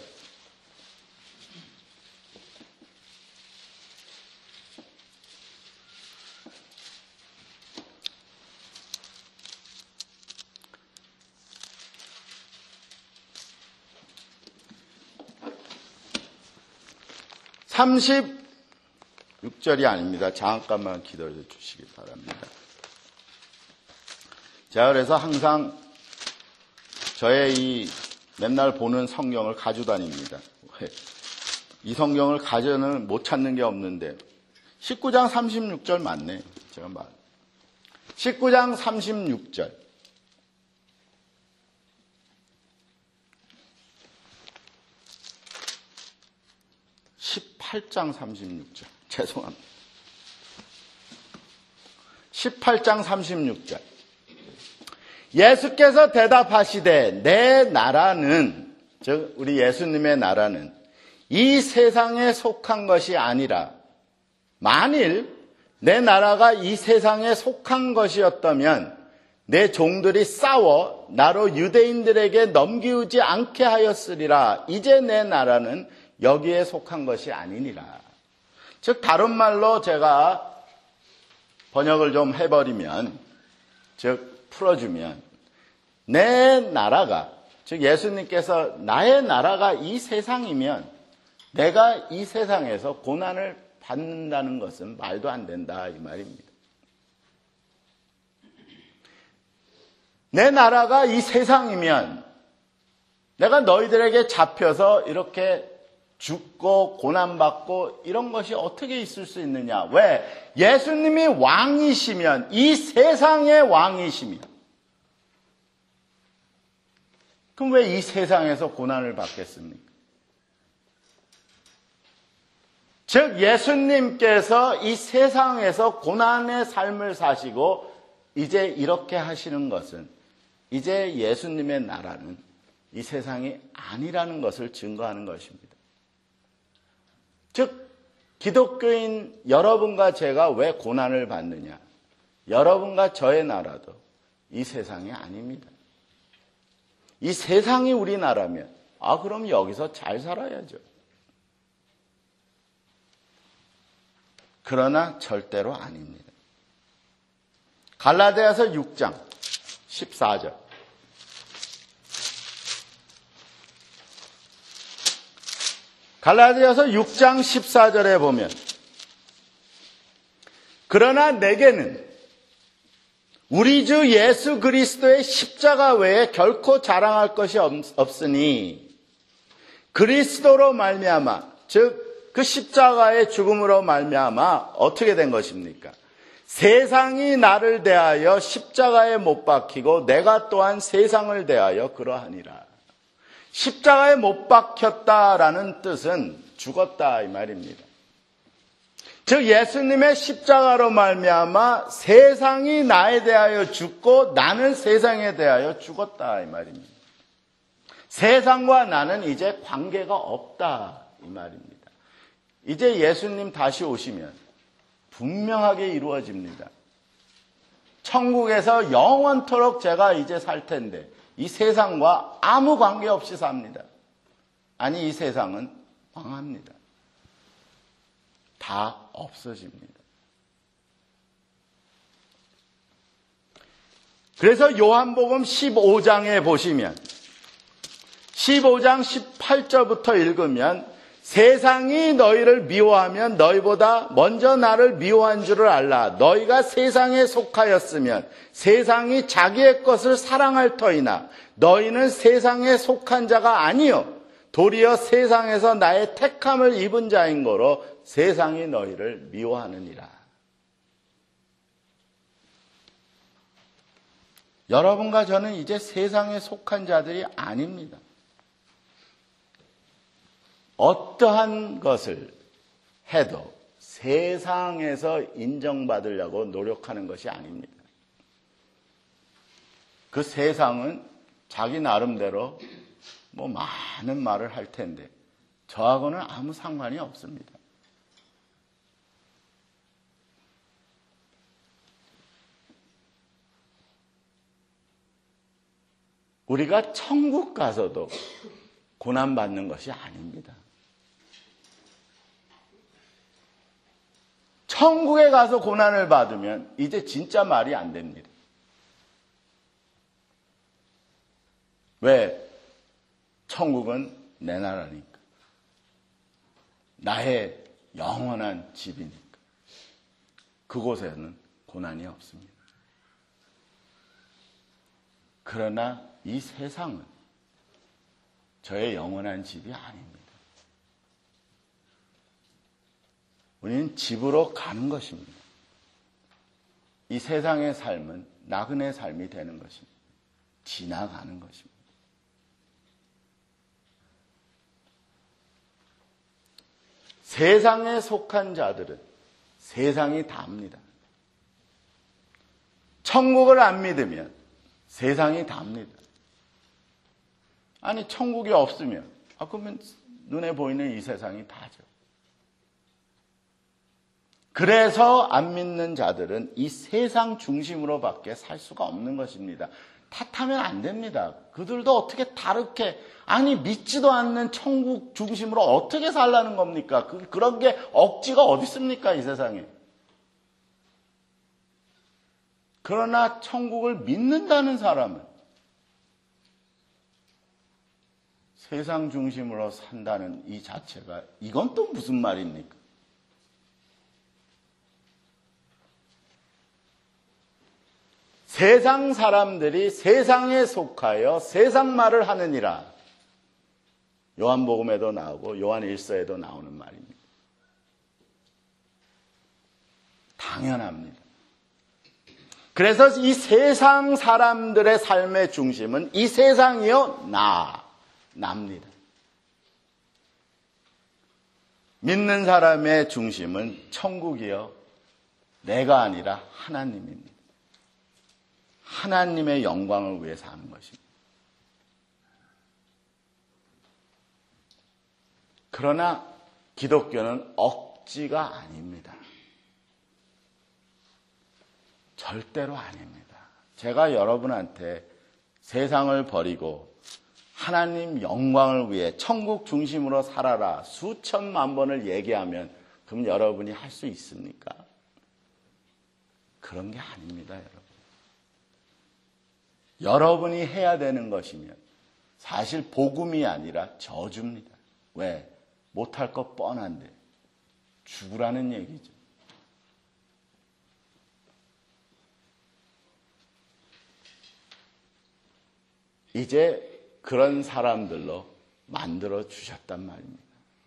[SPEAKER 1] 삼십육 절이 아닙니다. 잠깐만 기다려 주시기 바랍니다. 제가 그래서 항상 저의 이 맨날 보는 성경을 가지고 다닙니다. 이 성경을 가져는 못 찾는 게 없는데 십구 장 삼십육 절 맞네. 제가 말. 십구 장 삼십육 절. 십팔 장 삼십육 절. 죄송합니다. 십팔 장 삼십육 절. 예수께서 대답하시되 내 나라는, 즉 우리 예수님의 나라는 이 세상에 속한 것이 아니라 만일 내 나라가 이 세상에 속한 것이었다면 내 종들이 싸워 나로 유대인들에게 넘기우지 않게 하였으리라. 이제 내 나라는 여기에 속한 것이 아니니라. 즉 다른 말로 제가 번역을 좀 해버리면, 즉 풀어주면 내 나라가, 즉 예수님께서 나의 나라가 이 세상이면 내가 이 세상에서 고난을 받는다는 것은 말도 안 된다 이 말입니다. 내 나라가 이 세상이면 내가 너희들에게 잡혀서 이렇게 죽고 고난받고 이런 것이 어떻게 있을 수 있느냐? 왜? 예수님이 왕이시면, 이 세상의 왕이시면, 그럼 왜 이 세상에서 고난을 받겠습니까? 즉 예수님께서 이 세상에서 고난의 삶을 사시고 이제 이렇게 하시는 것은 이제 예수님의 나라는 이 세상이 아니라는 것을 증거하는 것입니다. 즉 기독교인 여러분과 제가 왜 고난을 받느냐? 여러분과 저의 나라도 이 세상이 아닙니다. 이 세상이 우리나라면 아 그럼 여기서 잘 살아야죠. 그러나 절대로 아닙니다. 갈라디아서 육 장 십사 절. 갈라디아서 육 장 십사 절에 보면 그러나 내게는 우리 주 예수 그리스도의 십자가 외에 결코 자랑할 것이 없으니 그리스도로 말미암아 즉 그 십자가의 죽음으로 말미암아 어떻게 된 것입니까? 세상이 나를 대하여 십자가에 못 박히고 내가 또한 세상을 대하여 그러하니라. 십자가에 못 박혔다라는 뜻은 죽었다 이 말입니다. 즉 예수님의 십자가로 말미암아 세상이 나에 대하여 죽고 나는 세상에 대하여 죽었다 이 말입니다. 세상과 나는 이제 관계가 없다 이 말입니다. 이제 예수님 다시 오시면 분명하게 이루어집니다. 천국에서 영원토록 제가 이제 살 텐데 이 세상과 아무 관계없이 삽니다. 아니 이 세상은 망합니다. 다 없어집니다. 그래서 요한복음 십오 장에 보시면 십오 장 십팔 절부터 읽으면 세상이 너희를 미워하면 너희보다 먼저 나를 미워한 줄을 알라. 너희가 세상에 속하였으면 세상이 자기의 것을 사랑할 터이나 너희는 세상에 속한 자가 아니요 도리어 세상에서 나의 택함을 입은 자인 거로 세상이 너희를 미워하느니라. 여러분과 저는 이제 세상에 속한 자들이 아닙니다. 어떠한 것을 해도 세상에서 인정받으려고 노력하는 것이 아닙니다. 그 세상은 자기 나름대로 뭐 많은 말을 할 텐데 저하고는 아무 상관이 없습니다. 우리가 천국 가서도 고난받는 것이 아닙니다. 천국에 가서 고난을 받으면 이제 진짜 말이 안 됩니다. 왜? 천국은 내 나라니까. 나의 영원한 집이니까. 그곳에는 고난이 없습니다. 그러나 이 세상은 저의 영원한 집이 아닙니다. 우리는 집으로 가는 것입니다. 이 세상의 삶은 나그네 삶이 되는 것입니다. 지나가는 것입니다. 세상에 속한 자들은 세상이 답니다. 천국을 안 믿으면 세상이 답니다. 아니 천국이 없으면 아 그러면 눈에 보이는 이 세상이 다죠. 그래서 안 믿는 자들은 이 세상 중심으로밖에 살 수가 없는 것입니다. 탓하면 안 됩니다. 그들도 어떻게 다르게 아니 믿지도 않는 천국 중심으로 어떻게 살라는 겁니까? 그, 그런 게 억지가 어디 있습니까? 이 세상에. 그러나 천국을 믿는다는 사람은 세상 중심으로 산다는 이 자체가 이건 또 무슨 말입니까? 세상 사람들이 세상에 속하여 세상 말을 하느니라. 요한복음에도 나오고 요한일서에도 나오는 말입니다. 당연합니다. 그래서 이 세상 사람들의 삶의 중심은 이 세상이요, 나, 납니다. 믿는 사람의 중심은 천국이요, 내가 아니라 하나님입니다. 하나님의 영광을 위해 사는 것입니다. 그러나 기독교는 억지가 아닙니다. 절대로 아닙니다. 제가 여러분한테 세상을 버리고 하나님 영광을 위해 천국 중심으로 살아라 수천만 번을 얘기하면 그럼 여러분이 할 수 있습니까? 그런 게 아닙니다, 여러분. 여러분이 해야 되는 것이면 사실 복음이 아니라 저주입니다. 왜? 못할 것 뻔한데 죽으라는 얘기죠. 이제 그런 사람들로 만들어 주셨단 말입니다.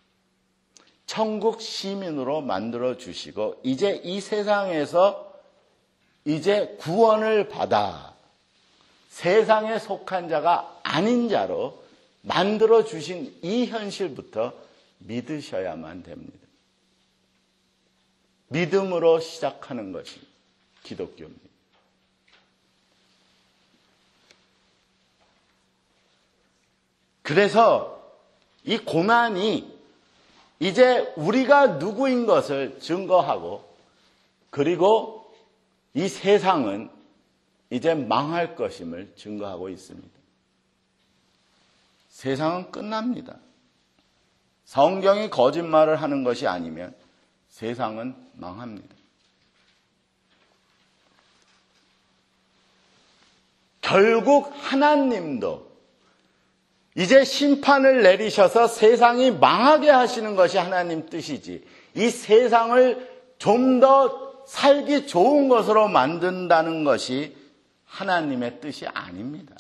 [SPEAKER 1] 천국 시민으로 만들어 주시고 이제 이 세상에서 이제 구원을 받아 세상에 속한 자가 아닌 자로 만들어 주신 이 현실부터 믿으셔야만 됩니다. 믿음으로 시작하는 것이 기독교입니다. 그래서 이 고난이 이제 우리가 누구인 것을 증거하고 그리고 이 세상은 이제 망할 것임을 증거하고 있습니다. 세상은 끝납니다. 성경이 거짓말을 하는 것이 아니면 세상은 망합니다. 결국 하나님도 이제 심판을 내리셔서 세상이 망하게 하시는 것이 하나님 뜻이지 이 세상을 좀 더 살기 좋은 것으로 만든다는 것이 하나님의 뜻이 아닙니다.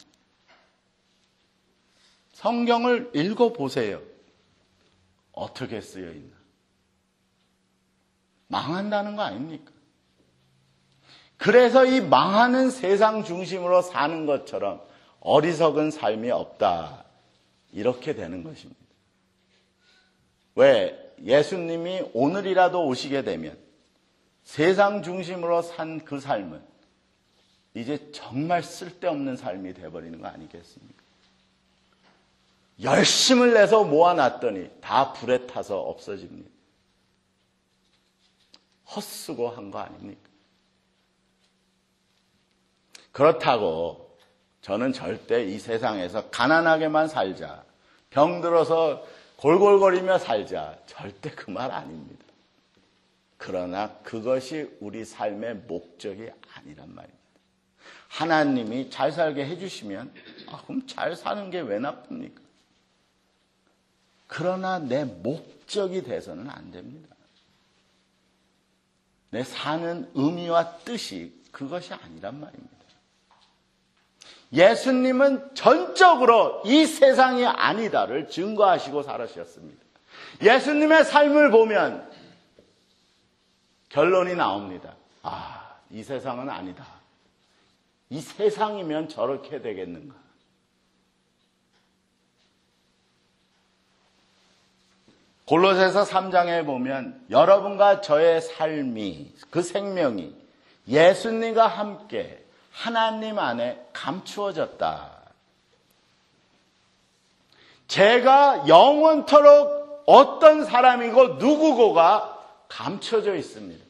[SPEAKER 1] 성경을 읽어보세요. 어떻게 쓰여 있나? 망한다는 거 아닙니까? 그래서 이 망하는 세상 중심으로 사는 것처럼 어리석은 삶이 없다. 이렇게 되는 것입니다. 왜? 예수님이 오늘이라도 오시게 되면 세상 중심으로 산 그 삶은 이제 정말 쓸데없는 삶이 되어버리는 거 아니겠습니까? 열심을 내서 모아놨더니 다 불에 타서 없어집니다. 헛수고 한 거 아닙니까? 그렇다고 저는 절대 이 세상에서 가난하게만 살자, 병들어서 골골거리며 살자, 절대 그 말 아닙니다. 그러나 그것이 우리 삶의 목적이 아니란 말입니다. 하나님이 잘 살게 해주시면 아, 그럼 잘 사는 게 왜 나쁩니까? 그러나 내 목적이 돼서는 안 됩니다. 내 사는 의미와 뜻이 그것이 아니란 말입니다. 예수님은 전적으로 이 세상이 아니다를 증거하시고 살으셨습니다. 예수님의 삶을 보면 결론이 나옵니다. 아, 이 세상은 아니다. 이 세상이면 저렇게 되겠는가. 골로새서 삼 장에 보면 여러분과 저의 삶이, 그 생명이 예수님과 함께 하나님 안에 감추어졌다. 제가 영원토록 어떤 사람이고 누구고가 감춰져 있습니다.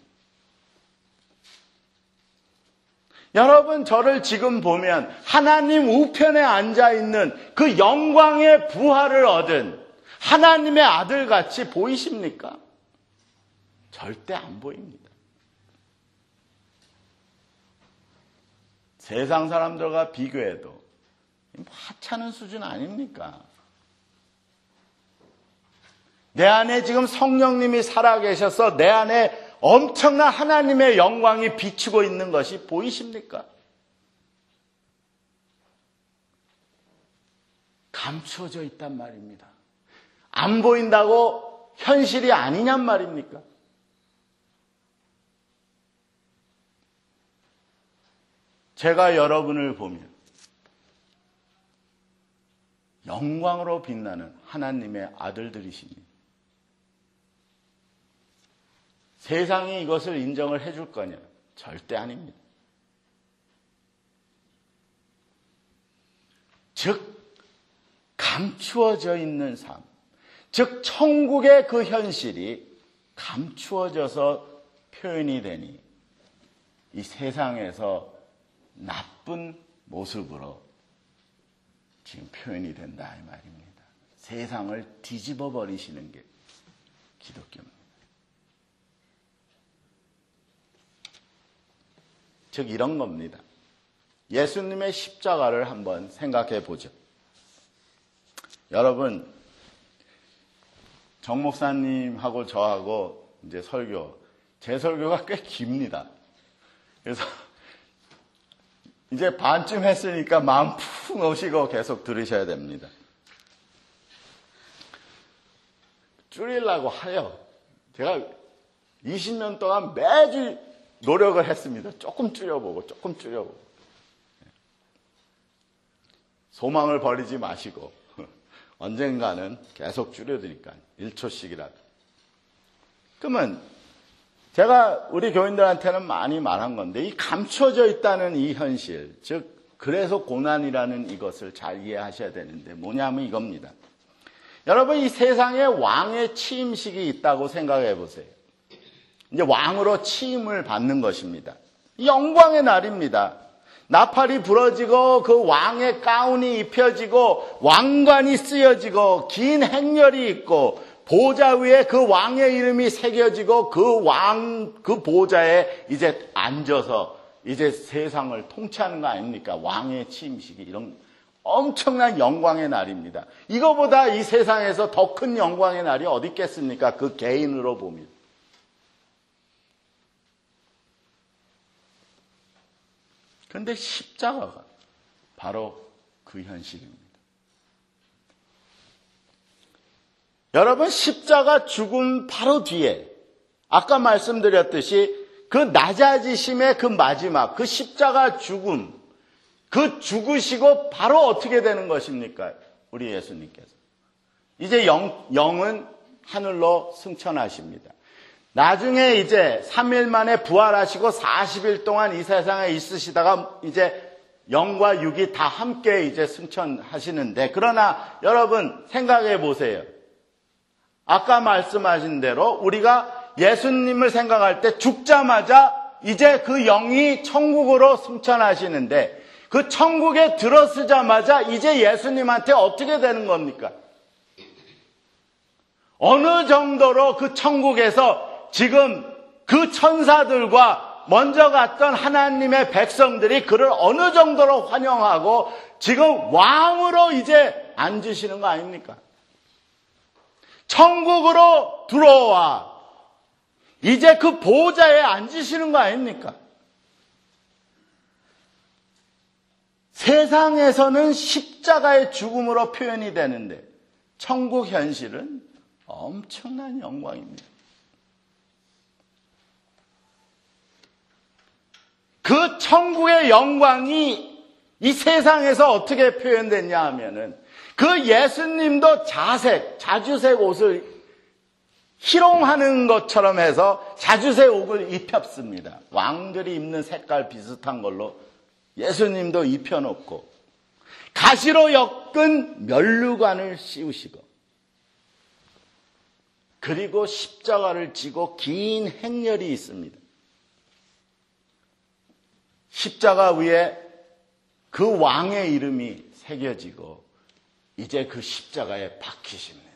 [SPEAKER 1] 여러분, 저를 지금 보면 하나님 우편에 앉아있는 그 영광의 부활을 얻은 하나님의 아들같이 보이십니까? 절대 안 보입니다. 세상 사람들과 비교해도 하찮은 수준 아닙니까? 내 안에 지금 성령님이 살아계셔서 내 안에 엄청난 하나님의 영광이 비추고 있는 것이 보이십니까? 감추어져 있단 말입니다. 안 보인다고 현실이 아니냔 말입니까? 제가 여러분을 보면 영광으로 빛나는 하나님의 아들들이십니다. 세상이 이것을 인정을 해줄 거냐? 절대 아닙니다. 즉, 감추어져 있는 삶, 즉 천국의 그 현실이 감추어져서 표현이 되니 이 세상에서 나쁜 모습으로 지금 표현이 된다 이 말입니다. 세상을 뒤집어 버리시는 게 기독교입니다. 즉 이런 겁니다. 예수님의 십자가를 한번 생각해 보죠. 여러분, 정 목사님하고 저하고 이제 설교, 제 설교가 꽤 깁니다. 그래서 이제 반쯤 했으니까 마음 푹 놓으시고 계속 들으셔야 됩니다. 줄이려고 하여 제가 이십 년 동안 매주 노력을 했습니다. 조금 줄여보고 조금 줄여보고. 소망을 버리지 마시고 언젠가는 계속 줄여드리니까 일 초씩이라도. 그러면 제가 우리 교인들한테는 많이 말한 건데 이 감춰져 있다는 이 현실, 즉 그래서 고난이라는 이것을 잘 이해하셔야 되는데 뭐냐면 이겁니다. 여러분, 이 세상에 왕의 취임식이 있다고 생각해 보세요. 이제 왕으로 취임을 받는 것입니다. 영광의 날입니다. 나팔이 부러지고 그 왕의 가운이 입혀지고 왕관이 쓰여지고 긴 행렬이 있고 보좌 위에 그 왕의 이름이 새겨지고 그 왕, 그 보좌에 이제 앉아서 이제 세상을 통치하는 거 아닙니까? 왕의 취임식이 이런 엄청난 영광의 날입니다. 이거보다 이 세상에서 더 큰 영광의 날이 어디 있겠습니까? 그 개인으로 보면. 그런데 십자가가 바로 그 현실입니다. 여러분, 십자가 죽음 바로 뒤에 아까 말씀드렸듯이 그 낮아지심의 그 마지막, 그 십자가 죽음, 그 죽으시고 바로 어떻게 되는 것입니까? 우리 예수님께서. 이제 영, 영은 하늘로 승천하십니다. 나중에 이제 삼 일 만에 부활하시고 사십 일 동안 이 세상에 있으시다가 이제 영과 육이 다 함께 이제 승천하시는데, 그러나 여러분 생각해 보세요. 아까 말씀하신 대로 우리가 예수님을 생각할 때 죽자마자 이제 그 영이 천국으로 승천하시는데, 그 천국에 들어서자마자 이제 예수님한테 어떻게 되는 겁니까? 어느 정도로 그 천국에서 지금 그 천사들과 먼저 갔던 하나님의 백성들이 그를 어느 정도로 환영하고 지금 왕으로 이제 앉으시는 거 아닙니까? 천국으로 들어와 이제 그 보좌에 앉으시는 거 아닙니까? 세상에서는 십자가의 죽음으로 표현이 되는데 천국 현실은 엄청난 영광입니다. 그 천국의 영광이 이 세상에서 어떻게 표현됐냐 하면은 그 예수님도 자색, 자주색 옷을 희롱하는 것처럼 해서 자주색 옷을 입혔습니다. 왕들이 입는 색깔 비슷한 걸로 예수님도 입혀놓고 가시로 엮은 면류관을 씌우시고 그리고 십자가를 지고 긴 행렬이 있습니다. 십자가 위에 그 왕의 이름이 새겨지고 이제 그 십자가에 박히십니다.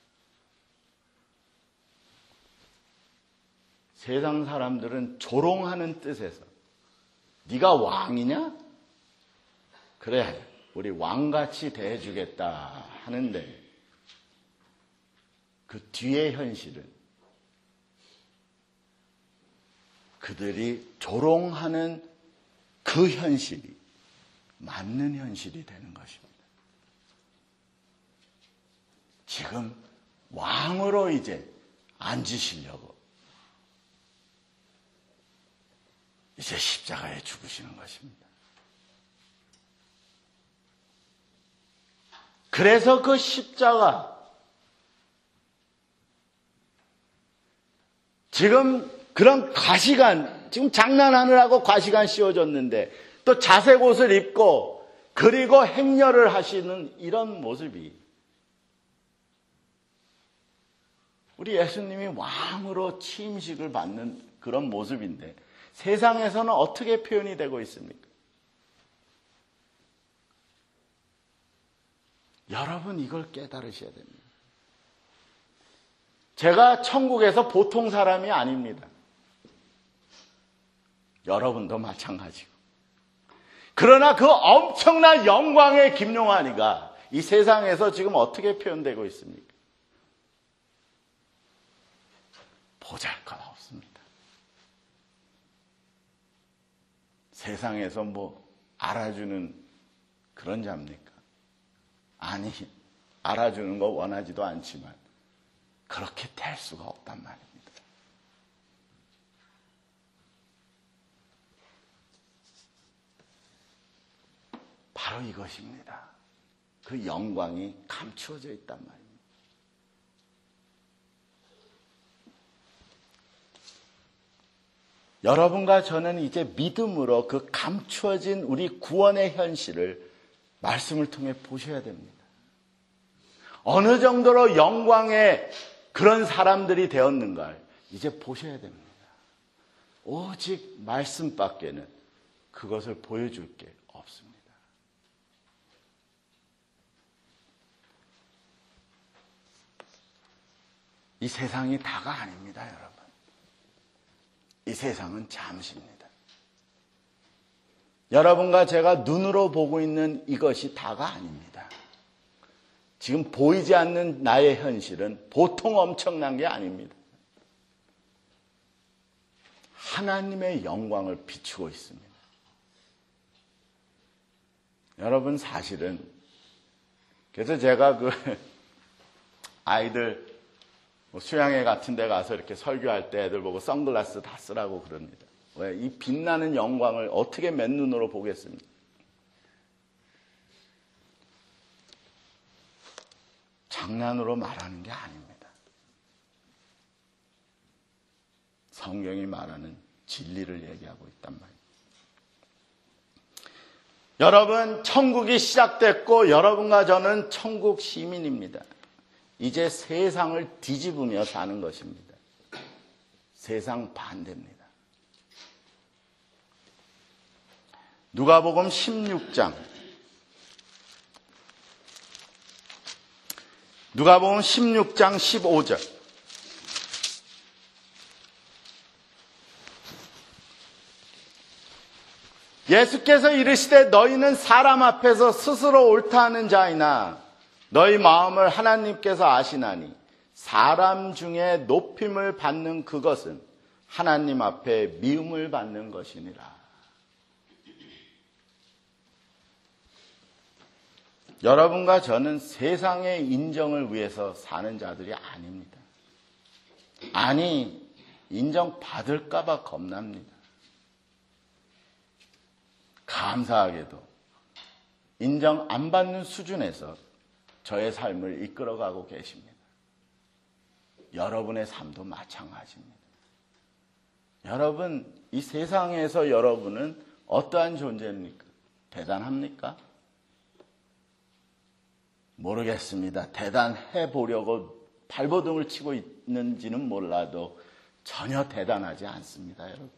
[SPEAKER 1] 세상 사람들은 조롱하는 뜻에서 네가 왕이냐? 그래, 우리 왕같이 대해주겠다 하는데 그 뒤의 현실은 그들이 조롱하는 그 현실이 맞는 현실이 되는 것입니다. 지금 왕으로 이제 앉으시려고 이제 십자가에 죽으시는 것입니다. 그래서 그 십자가 지금 그런 과시관, 지금 장난하느라고 과시관 씌워줬는데 또 자색 옷을 입고 그리고 행렬을 하시는 이런 모습이 우리 예수님이 왕으로 취임식을 받는 그런 모습인데 세상에서는 어떻게 표현이 되고 있습니까? 여러분 이걸 깨달으셔야 됩니다. 제가 천국에서 보통 사람이 아닙니다. 여러분도 마찬가지고. 그러나 그 엄청난 영광의 김용환이가 이 세상에서 지금 어떻게 표현되고 있습니까? 보잘것 없습니다. 세상에서 뭐 알아주는 그런 자입니까? 아니, 알아주는 거 원하지도 않지만 그렇게 될 수가 없단 말입니다. 바로 이것입니다. 그 영광이 감추어져 있단 말입니다. 여러분과 저는 이제 믿음으로 그 감추어진 우리 구원의 현실을 말씀을 통해 보셔야 됩니다. 어느 정도로 영광의 그런 사람들이 되었는가를 이제 보셔야 됩니다. 오직 말씀밖에는 그것을 보여줄 게 없습니다. 이 세상이 다가 아닙니다, 여러분. 이 세상은 잠시입니다. 여러분과 제가 눈으로 보고 있는 이것이 다가 아닙니다. 지금 보이지 않는 나의 현실은 보통 엄청난 게 아닙니다. 하나님의 영광을 비추고 있습니다. 여러분 사실은 그래서 제가 그 아이들 수양회 같은 데 가서 이렇게 설교할 때 애들 보고 선글라스 다 쓰라고 그럽니다. 왜? 이 빛나는 영광을 어떻게 맨눈으로 보겠습니까? 장난으로 말하는 게 아닙니다. 성경이 말하는 진리를 얘기하고 있단 말이에요. 여러분, 천국이 시작됐고 여러분과 저는 천국 시민입니다. 이제 세상을 뒤집으며 사는 것입니다. 세상 반대입니다. 누가복음 십육 장. 누가복음 십육 장 십오 절. 예수께서 이르시되 너희는 사람 앞에서 스스로 옳다 하는 자이나 너희 마음을 하나님께서 아시나니 사람 중에 높임을 받는 그것은 하나님 앞에 미움을 받는 것이니라. 여러분과 저는 세상의 인정을 위해서 사는 자들이 아닙니다. 아니, 인정받을까 봐 겁납니다. 감사하게도 인정 안 받는 수준에서 저의 삶을 이끌어가고 계십니다. 여러분의 삶도 마찬가지입니다. 여러분, 이 세상에서 여러분은 어떠한 존재입니까? 대단합니까? 모르겠습니다. 대단해 보려고 발버둥을 치고 있는지는 몰라도 전혀 대단하지 않습니다, 여러분.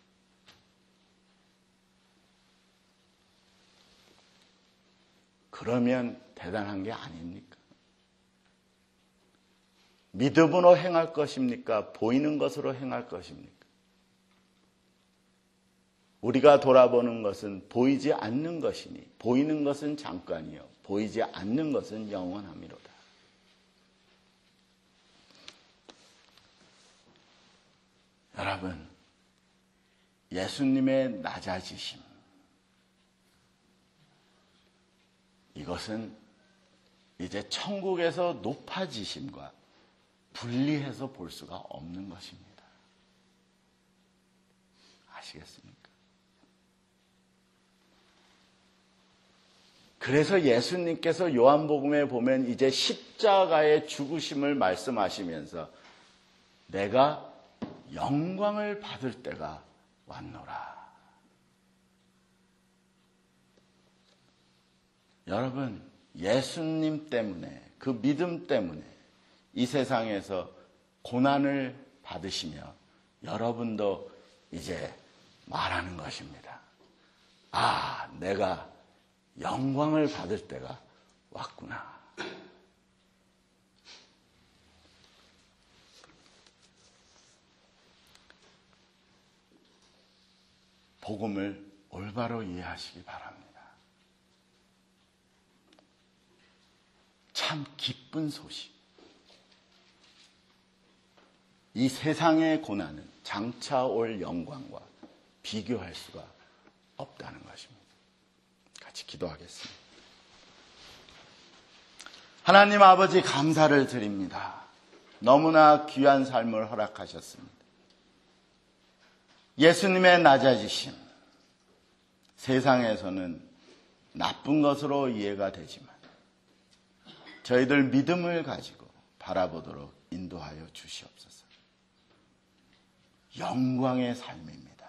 [SPEAKER 1] 그러면 대단한 게 아닙니까? 믿음으로 행할 것입니까? 보이는 것으로 행할 것입니까? 우리가 돌아보는 것은 보이지 않는 것이니 보이는 것은 잠깐이요 보이지 않는 것은 영원함이로다. 여러분, 예수님의 낮아지심, 이것은 이제 천국에서 높아지심과 분리해서 볼 수가 없는 것입니다. 아시겠습니까? 그래서 예수님께서 요한복음에 보면 이제 십자가의 죽으심을 말씀하시면서 내가 영광을 받을 때가 왔노라. 여러분, 예수님 때문에, 그 믿음 때문에 이 세상에서 고난을 받으시며 여러분도 이제 말하는 것입니다. 아, 내가 영광을 받을 때가 왔구나. 복음을 올바로 이해하시기 바랍니다. 참 기쁜 소식. 이 세상의 고난은 장차 올 영광과 비교할 수가 없다는 것입니다. 같이 기도하겠습니다. 하나님 아버지, 감사를 드립니다. 너무나 귀한 삶을 허락하셨습니다. 예수님의 낮아지심, 세상에서는 나쁜 것으로 이해가 되지만 저희들 믿음을 가지고 바라보도록 인도하여 주시옵소서. 영광의 삶입니다.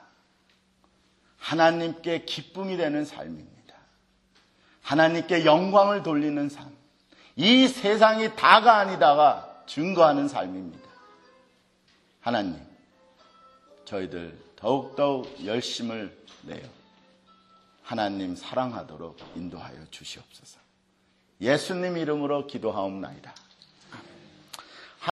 [SPEAKER 1] 하나님께 기쁨이 되는 삶입니다. 하나님께 영광을 돌리는 삶. 이 세상이 다가 아니다가 증거하는 삶입니다. 하나님, 저희들 더욱더욱 열심을 내어 하나님 사랑하도록 인도하여 주시옵소서. 예수님 이름으로 기도하옵나이다.